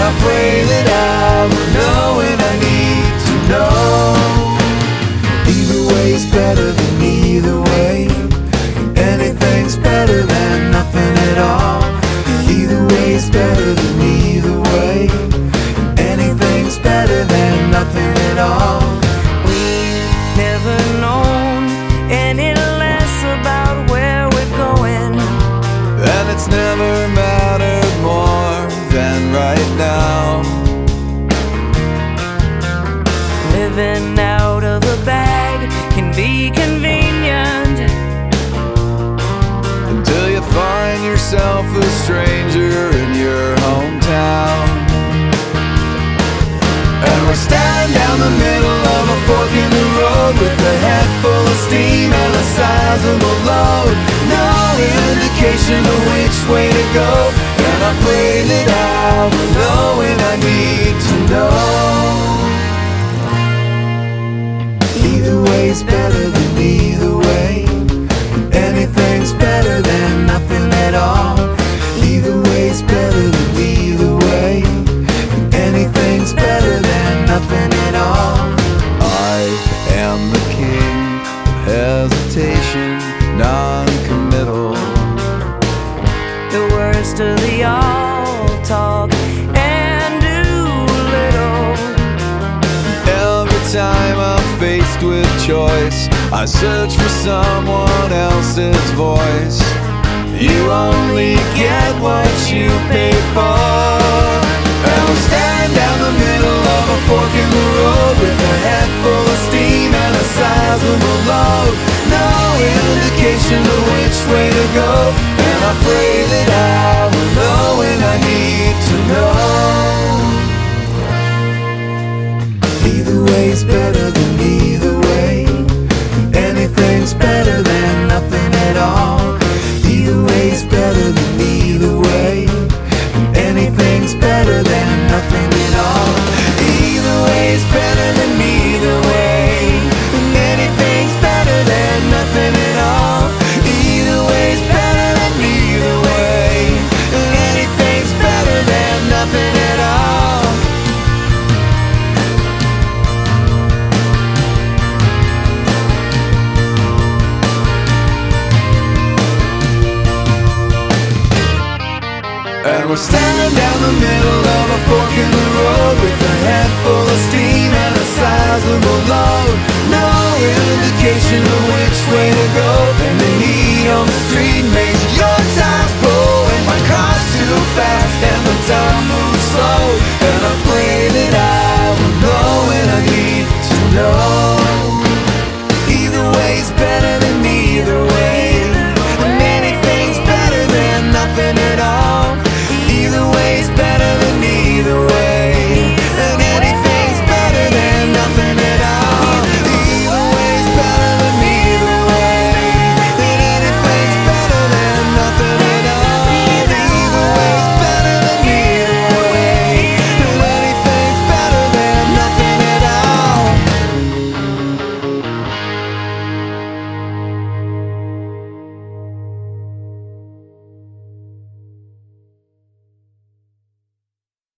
I pray that I will know when I need to know. Either way's better than either way. Anything's better than nothing at all. Either way's better than either way. Anything's better than nothing at all. We've never known any less about where we're going, And it's never mattered more than right now. living out of a bag can be convenient Until you find yourself a stranger in your hometown. And we're standing down the middle of a fork in the road, with a head full of steam and a sizable load. No indication of which way to go, and I pray that I will know when I need to know. Either way's better than either way. Anything's better than nothing at all. Either way's better than either way. Anything's better than nothing at all. I am the king of hesitation, non-committal. the worst of the all talk and do little. Every time I'm faced with choice, I search for someone else's voice. You only get what you pay for. And I'm standing down the middle of a fork in the road, with a head full of steam and a sizable load. No indication of which way to go, and I pray that I will know when I need to know. Either way's better than either way. Anything's better than nothing at all. Either way's better than either way. Anything's better than nothing at all. Either way's better than either way. Anything's better than nothing at all. Either way's better than either way. Anything's better than nothing at all. And we're standing down the middle of a fork in the road, with a head full of steam and a sizable load. No indication of which way to go, and the heat on the street makes your tires blow, and my car's too fast.